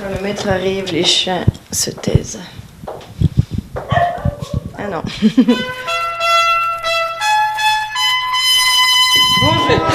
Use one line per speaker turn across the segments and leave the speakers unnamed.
Quand le maître arrive, les chiens se taisent. Ah non. Bonjour.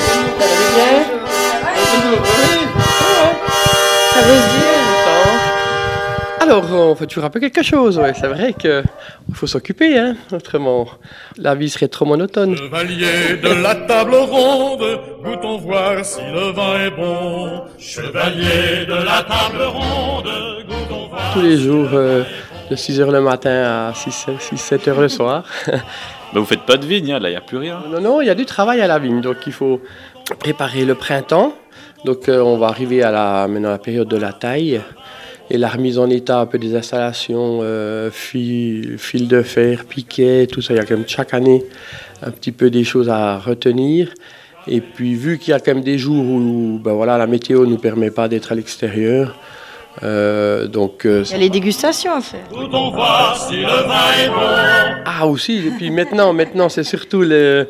Ça veut se dire.
Alors, on fait toujours un peu quelque chose, ouais. C'est vrai qu'il faut s'occuper, hein. Autrement, la vie serait trop monotone.
Chevalier de la table ronde, goûtons voir si le vin est bon. Chevalier de la table ronde, goûtons voir.
Tous les jours, de 6h le matin à 6-7h le soir.
Vous faites pas de vigne, là, il n'y a plus rien.
Non, il y a du travail à la vigne, donc il faut préparer le printemps. Donc, on va arriver maintenant à la période de la taille. Et la remise en état un peu des installations, fil de fer, piquets, tout ça. Il y a quand même chaque année un petit peu des choses à retenir. Et puis vu qu'il y a quand même des jours où la météo ne nous permet pas d'être à l'extérieur.
Il y a les dégustations à faire.
Goûtons voir si le vin est bon.
Ah aussi, et puis maintenant c'est surtout la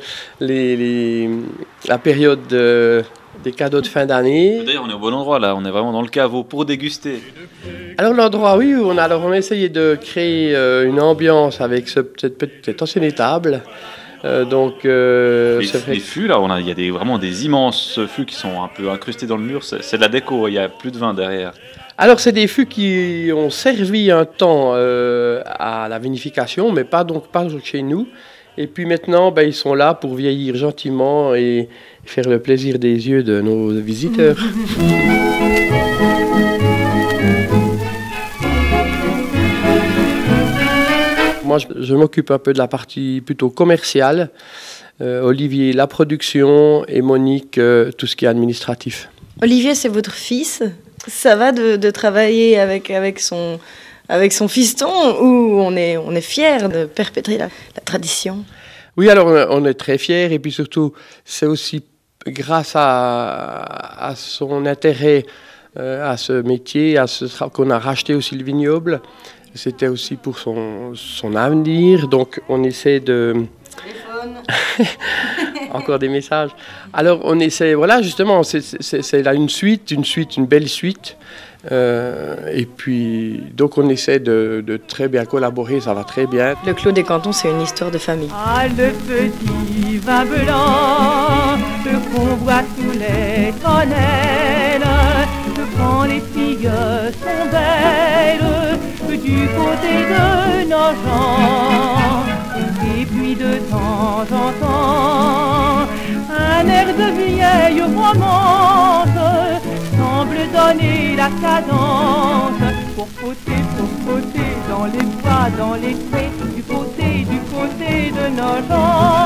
période des cadeaux de fin d'année.
D'ailleurs, on est au bon endroit, là. On est vraiment dans le caveau pour déguster.
Alors l'endroit, oui, on a essayé de créer une ambiance avec cette ancienne étable. C'est vrai.
Les fûts, là, il y a vraiment des immenses fûts qui sont un peu incrustés dans le mur. C'est de la déco, il y a plus de vin derrière.
Alors c'est des fûts qui ont servi un temps à la vinification, mais pas chez nous. Et puis maintenant, ils sont là pour vieillir gentiment et faire le plaisir des yeux de nos visiteurs. Moi, je m'occupe un peu de la partie plutôt commerciale. Olivier, la production, et Monique, tout ce qui est administratif.
Olivier, c'est votre fils. Ça va de travailler avec son fiston ou on est fier de perpétrer la tradition?
Oui, alors on est très fiers et puis surtout, c'est aussi grâce à son intérêt à ce métier, qu'on a racheté aussi le vignoble. C'était aussi pour son avenir, donc on essaie de... Encore des messages. Alors on essaie, justement, c'est là une belle suite. Et puis, donc on essaie de très bien collaborer, ça va très bien.
Le Clos des Cantons, c'est une histoire de famille.
Ah, le petit vin blanc, qu'on voit sous les tonnelles, quand les filles sont belles, du côté de Nogent. Et puis de temps en temps, un air de vieille romance semble donner la cadence pour fauter dans les bois, dans les prés, du côté de Nogent.